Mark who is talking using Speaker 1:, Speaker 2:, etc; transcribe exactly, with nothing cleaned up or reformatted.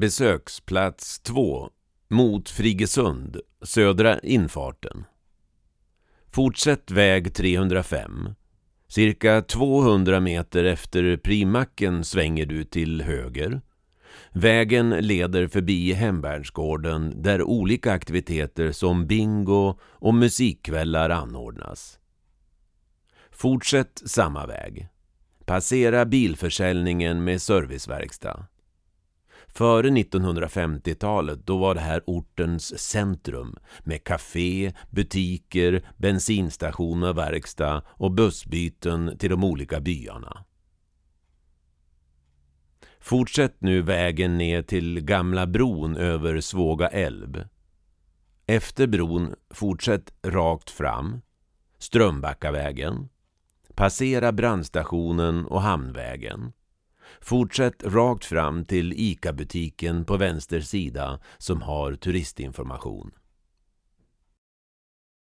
Speaker 1: Besöksplats två. Mot Frigesund, södra infarten. Fortsätt väg trehundrafem. Cirka tvåhundra meter efter Primacken svänger du till höger. Vägen leder förbi Hemvärnsgården där olika aktiviteter som bingo och musikkvällar anordnas. Fortsätt samma väg. Passera bilförsäljningen med serviceverkstad. Före nittonhundrafemtiotalet då var det här ortens centrum med café, butiker, bensinstation och verkstad och bussbyten till de olika byarna. Fortsätt nu vägen ner till Gamla bron över Svåga älv. Efter bron fortsätt rakt fram, Strömbackavägen. Passera brandstationen och Hamnvägen. Fortsätt rakt fram till ICA-butiken på vänster sida som har turistinformation.